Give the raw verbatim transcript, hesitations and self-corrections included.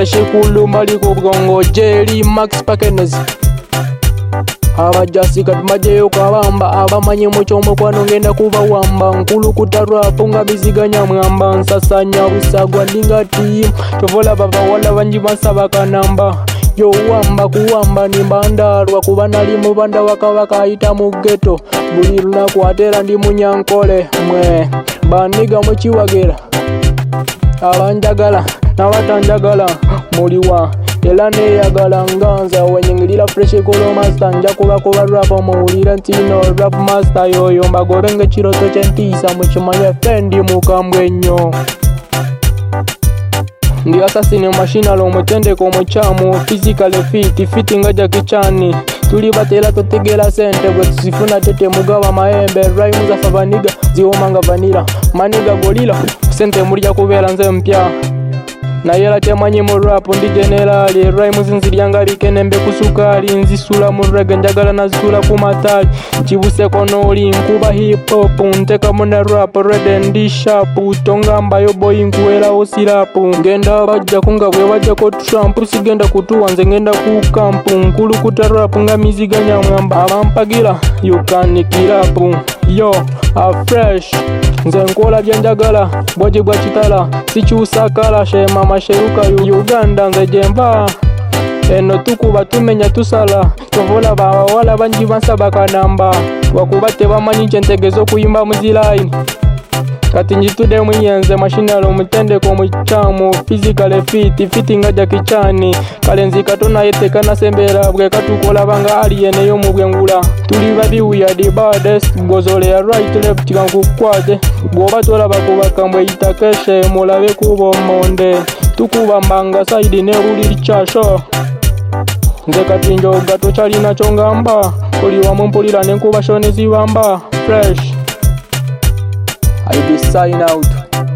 fresh kulumba liko bgongo Jerry Max Pakenes abajasi katumajeyo kabamba abamanyi mucho mukwano ngenda kuba wamba nkulu kutarwa punga biziganya mwamba nsasanya busagwa ndinga team tovola baba wala banji basaba kanamba yo wamba kuwamba ni bandarwa kubana limu banda wakawaka ita mu ghetto buli lunaku atera ndi munyankole mwe baniga muchiwagera abanjagala nabatanjagala muliwa elane yagala nganza wenyingilira fresh kolo master nja kuba kuba rap muulira ntino rap master yoyo mbagobenge chiroto chentisa muchimanya fendi mukambwe nnyo ndi assassin machine alo mutende ko muchamu physical fit fit ngaja kichani tuli batela totegela sente bwe sifuna tete mugaba maembe rhymes za favaniga ziomanga vanilla maniga golila sente mulija kubera nze mpya na yela temanyi mu rap ndi general rhymes nzilyanga likenembe kusukali nzisula mu reggae njagala nazisula ku matali chibuse konoli nkuba hip hop nteka mu rap red and sharp tongamba yo boy nkuwela osirap ngenda bajja kunga bwe bajja ko Trump sigenda kutuwa nze ngenda ku camp nkulu kutarap nga miziganya mwamba abampagira you can kill up yo a fresh nze nkola byanjagala bwaje bwa kitala sikyusakala shema masheruka Uganda nze jemba eno tukuba tumenya tusala tovola baba wala banji bansaba kanamba wakubate bamanyi ntegezo kuyimba muziline kati njitude mwenyenze machine alo mutende ko muchamu physical fit fit ngaja kichani kalenzi katona yetekana sembera bwe katukola banga alien yo mubwengula tuli babi we are the baddest gozole ya right left kankukwaje goba tola bakubaka mbwe itakeshe mulabe kubo monde tukuba mbanga side ne uli chasho nze kati njo gato chali na chongamba koli wa mumpulira nenkuba shone ziwamba fresh I be sign out.